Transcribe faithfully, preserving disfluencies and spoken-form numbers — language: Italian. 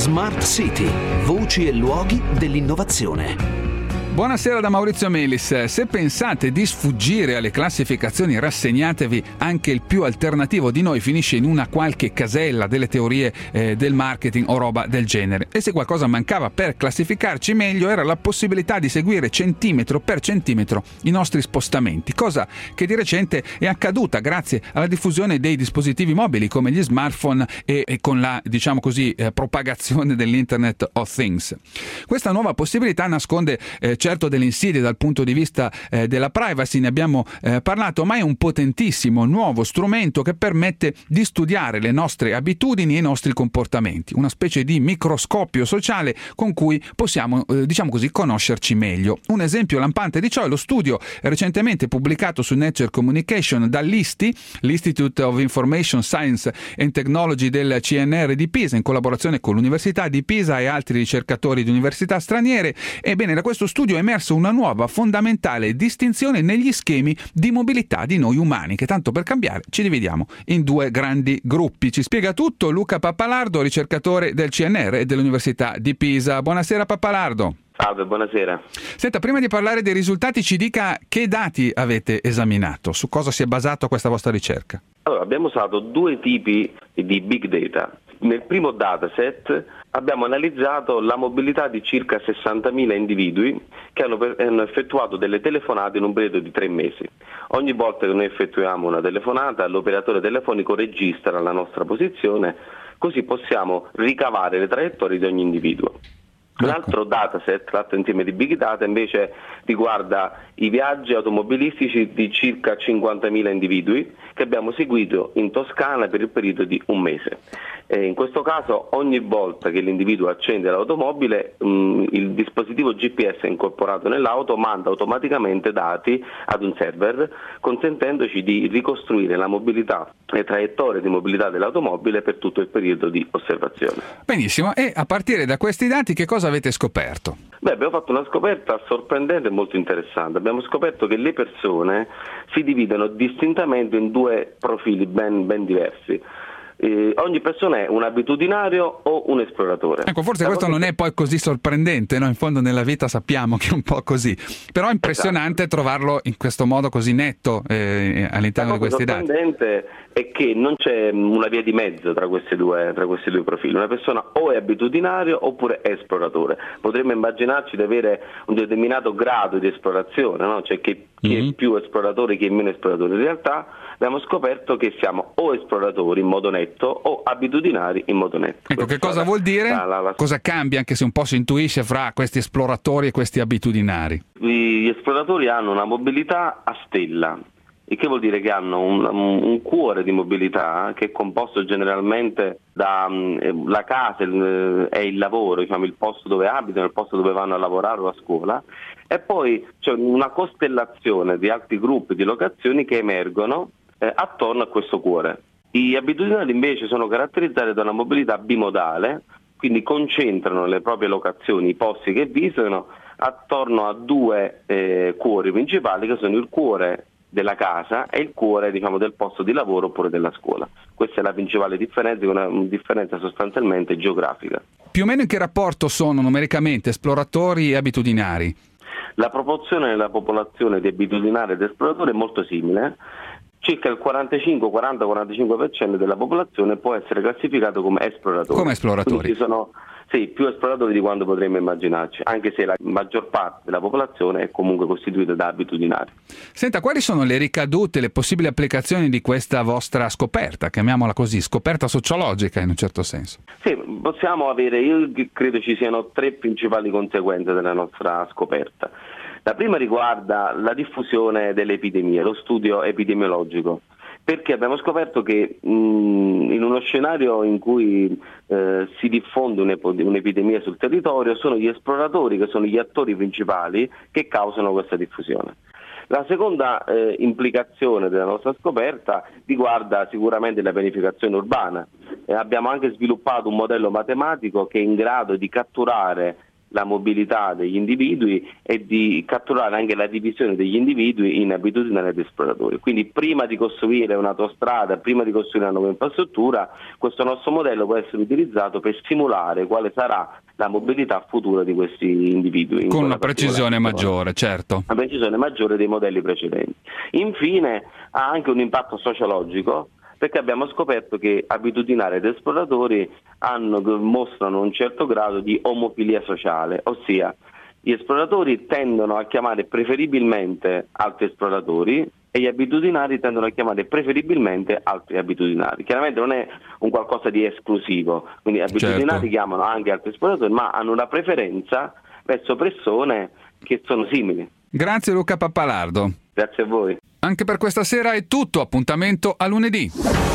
Smart City, voci e luoghi dell'innovazione. Buonasera da Maurizio Melis. Se pensate di sfuggire alle classificazioni, rassegnatevi, anche il più alternativo di noi finisce in una qualche casella delle teorie eh, del marketing o roba del genere. E se qualcosa mancava per classificarci meglio era la possibilità di seguire centimetro per centimetro i nostri spostamenti, cosa che di recente è accaduta grazie alla diffusione dei dispositivi mobili come gli smartphone e, e con la, diciamo così, eh, propagazione dell'Internet of Things. Questa nuova possibilità nasconde eh, certo delle insidie dal punto di vista eh, della privacy, ne abbiamo eh, parlato, ma è un potentissimo nuovo strumento che permette di studiare le nostre abitudini e i nostri comportamenti, una specie di microscopio sociale con cui possiamo, eh, diciamo così, conoscerci meglio. Un esempio lampante di ciò è lo studio recentemente pubblicato su Nature Communication dall'I S T I, l'Institute of Information Science and Technology del C N R di Pisa, in collaborazione con l'Università di Pisa e altri ricercatori di università straniere. Ebbene, da questo studio è emerso una nuova fondamentale distinzione negli schemi di mobilità di noi umani, che tanto per cambiare ci dividiamo in due grandi gruppi. Ci spiega tutto Luca Pappalardo, ricercatore del C N R e dell'Università di Pisa. Buonasera Pappalardo. Salve, buonasera. Senta, prima di parlare dei risultati ci dica che dati avete esaminato, su cosa si è basato questa vostra ricerca. Allora, abbiamo usato due tipi di big data. Nel primo dataset abbiamo analizzato la mobilità di circa sessantamila individui che hanno, per, hanno effettuato delle telefonate in un periodo di tre mesi. Ogni volta che noi effettuiamo una telefonata, l'operatore telefonico registra la nostra posizione, così possiamo ricavare le traiettorie di ogni individuo. Un altro dataset, l'altro insieme di big data, invece riguarda i viaggi automobilistici di circa cinquantamila individui che abbiamo seguito in Toscana per il periodo di un mese. E in questo caso ogni volta che l'individuo accende l'automobile, mh, il dispositivo G P S incorporato nell'auto manda automaticamente dati ad un server, consentendoci di ricostruire la mobilità, le traiettorie di mobilità dell'automobile per tutto il periodo di osservazione. Benissimo, e a partire da questi dati che cosa avete scoperto? Beh, abbiamo fatto una scoperta sorprendente e molto interessante. Abbiamo scoperto che le persone si dividono distintamente in due profili ben, ben diversi. Eh, ogni persona è un abitudinario o un esploratore. Ecco, forse La questo non che... è poi così sorprendente, no? In fondo nella vita sappiamo che è un po' così, però è impressionante esatto. trovarlo in questo modo così netto eh, all'interno di questi dati. La cosa sorprendente è che non c'è una via di mezzo tra questi due, tra questi due profili. Una persona o è abitudinario oppure è esploratore. Potremmo immaginarci di avere un determinato grado di esplorazione, no? Cioè che chi mm-hmm. è più esploratore, chi è meno esploratore. In realtà abbiamo scoperto che siamo o esploratori in modo netto o abitudinari in modo netto. Ecco, che cosa vuol dire? La, la, la... Cosa cambia, anche se un po' si intuisce, fra questi esploratori e questi abitudinari? Gli esploratori hanno una mobilità a stella, il che vuol dire che hanno un, un cuore di mobilità che è composto generalmente da um, la casa il, è il lavoro, diciamo, il posto dove abitano, il posto dove vanno a lavorare o a scuola, e poi c'è una costellazione di altri gruppi di locazioni che emergono eh, attorno a questo cuore. Gli abitudinari invece sono caratterizzati da una mobilità bimodale, quindi concentrano le proprie locazioni, i posti che visitano, attorno a due eh, cuori principali che sono il cuore della casa e il cuore, diciamo, del posto di lavoro oppure della scuola. Questa è la principale differenza, una differenza sostanzialmente geografica. Più o meno in che rapporto sono numericamente esploratori e abitudinari? La proporzione della popolazione di abitudinari ed esploratori è molto simile. Circa il quarantacinque, quaranta quarantacinque per cento della popolazione può essere classificato come esploratori. Come esploratori? Quindi ci sono sì, più esploratori di quanto potremmo immaginarci, anche se la maggior parte della popolazione è comunque costituita da abitudinari. Senta, quali sono le ricadute, le possibili applicazioni di questa vostra scoperta, chiamiamola così, scoperta sociologica in un certo senso? Sì, possiamo avere, io credo ci siano tre principali conseguenze della nostra scoperta. La prima riguarda la diffusione delle epidemie, lo studio epidemiologico, perché abbiamo scoperto che mh, in uno scenario in cui eh, si diffonde un'epidemia sul territorio sono gli esploratori che sono gli attori principali che causano questa diffusione. La seconda eh, implicazione della nostra scoperta riguarda sicuramente la pianificazione urbana. Eh, abbiamo anche sviluppato un modello matematico che è in grado di catturare la mobilità degli individui e di catturare anche la divisione degli individui in abitudinari ed esploratori. Quindi prima di costruire un'autostrada, prima di costruire una nuova infrastruttura, questo nostro modello può essere utilizzato per simulare quale sarà la mobilità futura di questi individui. Con una precisione maggiore, certo. Una precisione maggiore dei modelli precedenti. Infine ha anche un impatto sociologico, perché abbiamo scoperto che abitudinari ed esploratori hanno, mostrano un certo grado di omofilia sociale, ossia gli esploratori tendono a chiamare preferibilmente altri esploratori e gli abitudinari tendono a chiamare preferibilmente altri abitudinari. Chiaramente non è un qualcosa di esclusivo, quindi abitudinari certo. chiamano anche altri esploratori, ma hanno una preferenza verso persone che sono simili. Grazie Luca Pappalardo. Grazie a voi. Anche per questa sera è tutto, appuntamento a lunedì.